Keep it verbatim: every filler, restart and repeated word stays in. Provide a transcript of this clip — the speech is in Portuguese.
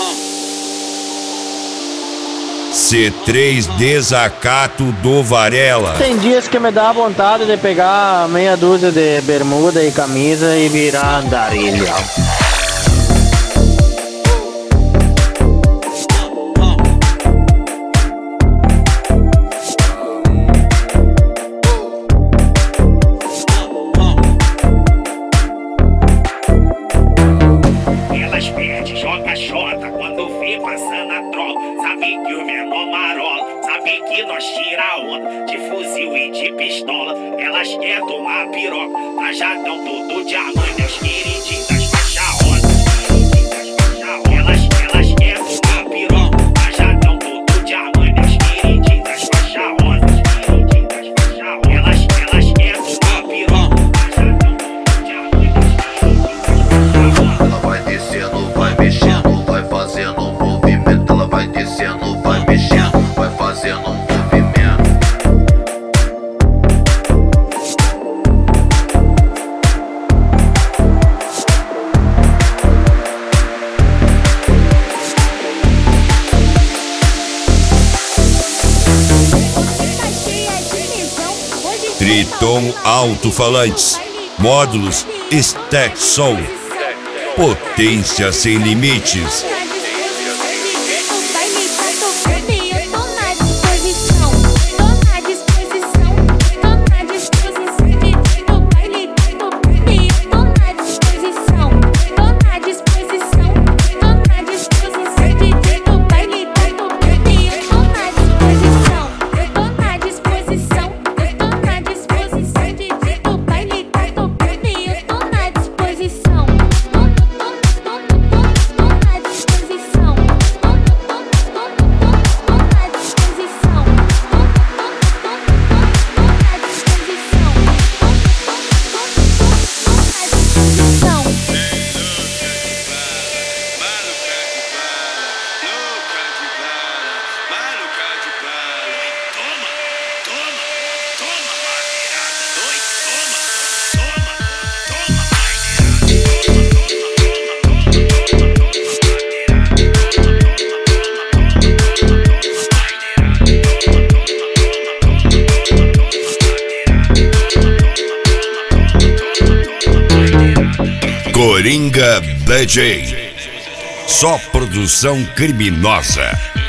C três Desacato do Varela. Tem dias que me dá vontade de pegar meia dúzia de bermuda e camisa e virar andarilha. Elas pedem, joga xota quando vê passando a troca. Sabe que o menor marola, sabe que nós tira onda de fuzil e de pistola. Elas querem tomar piroca, trajadão todo diamante, as queridinhas das faixa rosa. Elas, elas querem tomar piroca, trajadão todo diamante, as queridinhas das faixa rosa. Elas, elas querem tomar piroca, trajadão todo diamante. Ela vai descendo, vai mexendo, vai fazendo um movimento. Ela vai descendo, vai mexendo, vai fazendo um movimento. Triton Alto-Falantes, módulos Stack Som, potência sem limites. Coringa D J, só produção criminosa.